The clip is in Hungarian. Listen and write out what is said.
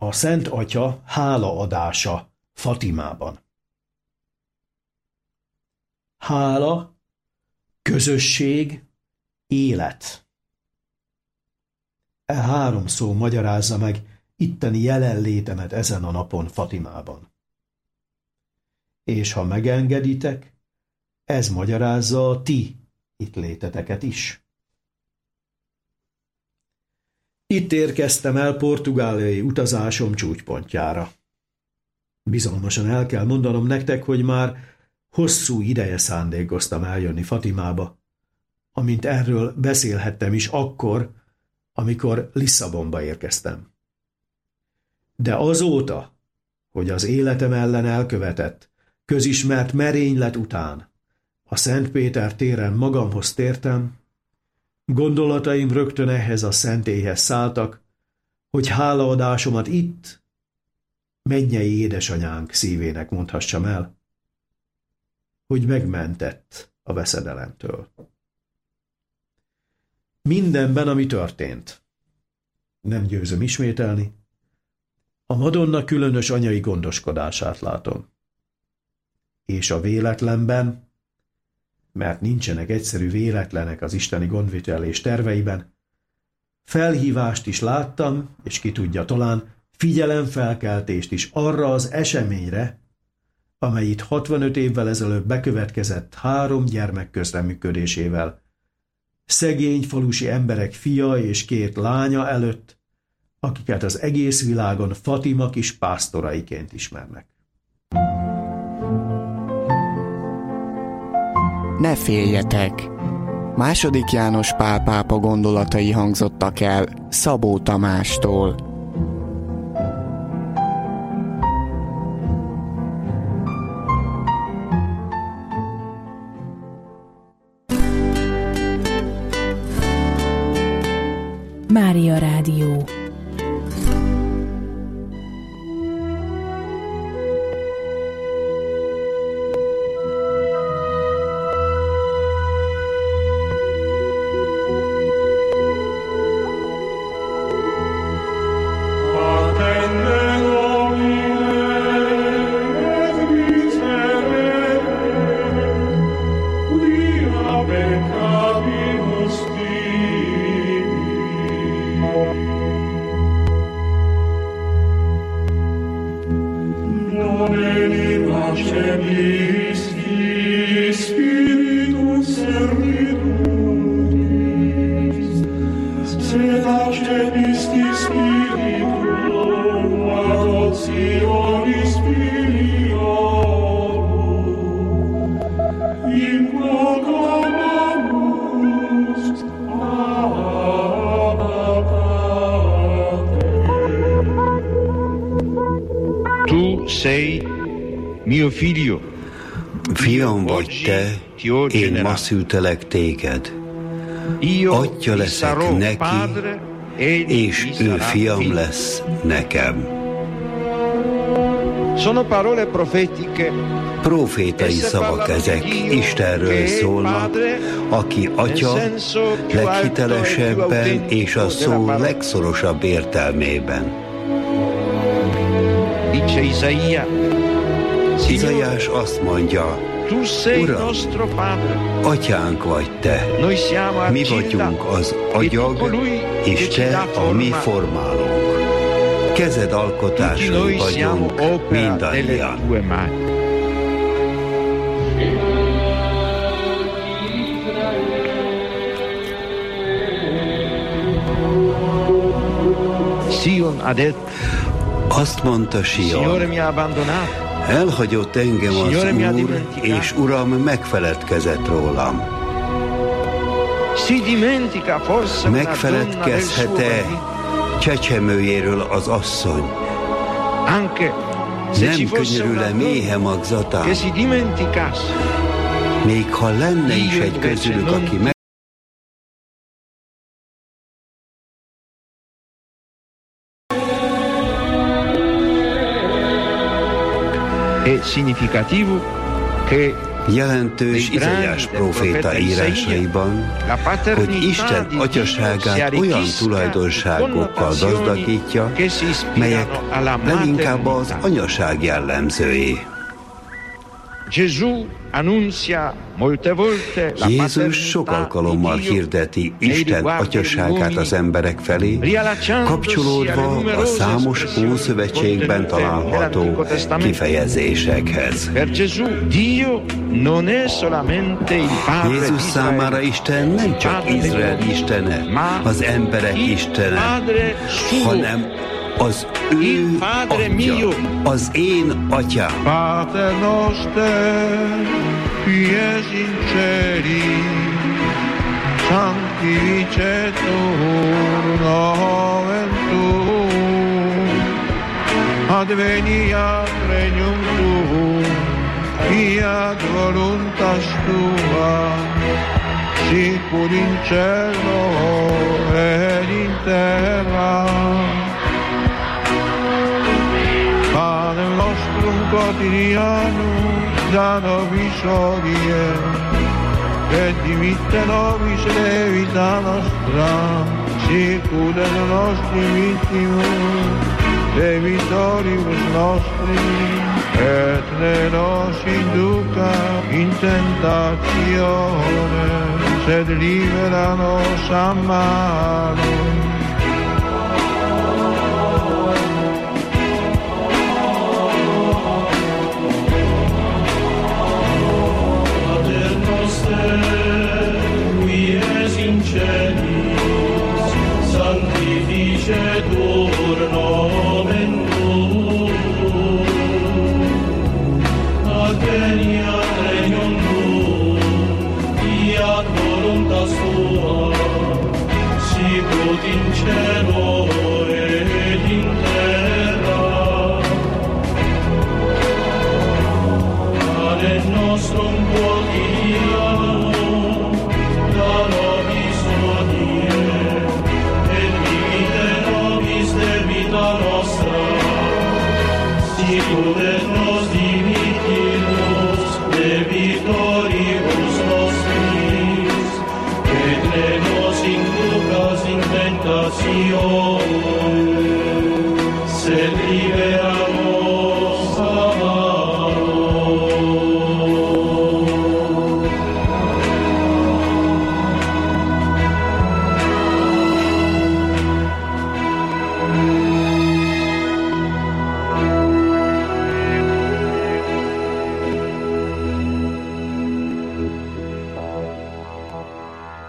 A Szent Atya hálaadása Fatimában. Hála, közösség, élet. E három szó magyarázza meg itteni jelenlétemet ezen a napon Fatimában. És ha megengeditek, ez magyarázza a ti itt léteteket is. Itt érkeztem el portugáliai utazásom csúcspontjára. Bizalmasan el kell mondanom nektek, hogy már hosszú ideje szándékoztam eljönni Fatimába, amint erről beszélhettem is akkor, amikor Lisszabonba érkeztem. De azóta, hogy az életem ellen elkövetett, közismert merénylet után a Szent Péter téren magamhoz tértem, gondolataim rögtön ehhez a szentélyhez szálltak, hogy hálaadásomat itt, mennyei édesanyánk szívének mondhassam el, hogy megmentett a veszedelemtől. Mindenben, ami történt, nem győzöm ismételni, a Madonna különös anyai gondoskodását látom. És a véletlenben, mert nincsenek egyszerű véletlenek az isteni gondvitelés terveiben, felhívást is láttam, és ki tudja, talán figyelemfelkeltést is arra az eseményre, amely itt 65 évvel ezelőtt bekövetkezett 3 gyermek közreműködésével, szegény falusi emberek fia és 2 lánya előtt, akiket az egész világon Fatima kis pásztoraiként ismernek. Ne féljetek! II. János Pál pápa gondolatai hangzottak el Szabó Tamástól. Mária Rádió. Fiam vagy te, én ma szültelek téged. Atya leszek neki, és ő fiam lesz nekem. Profétai szavak ezek, Istenről szólnak, aki Atya leghitelesebben és a szó legszorosabb értelmében. Izaiás azt mondja, Uram, Atyánk vagy te, mi vagyunk az agyag, és te a mi formálónk. Kezed alkotásai vagyunk mindannyian. Azt mondta Sion, elhagyott engem az Úr, és Uram megfeledkezett rólam. Megfeledkezhet-e csecsemőjéről az asszony? Nem könyörül-e méhe magzatán? Még ha lenne is egy közülük, aki È significativo che Jelentős Izaiás próféta írásaiban, hogy Isten atyaságát olyan tulajdonságokkal gazdagítja, melyek leginkább az anyaság jellemzői. Jézus sok alkalommal hirdeti Isten atyaságát az emberek felé, kapcsolódva a számos Ószövetségben található kifejezésekhez. Jézus számára Isten nem csak Izrael istene, az emberek istene, hanem az ő atya, az én atyám. Pater noster, qui es in celis, sanctificetur nomen tuum, adveniat regnum tuum, fiat voluntas tua, sicur in cielo et in terra. Panem nostrum quotidianum da nobis hodie, et dimitte nobis debita nostra, sicur et nostri vittimus debitoribus nostri, et ne nos induca in tentatione, sed libera nos a malo. Sanctificetur nomen tuum, adveniat regnum tuum, fiat voluntas tua, sicut in cielo et in terra. Panem nostrum quotidianum da nobis hodie, debita nostra, sicur et nos dimittimus debitoribus nostris, et ne nos inducas in tentatione,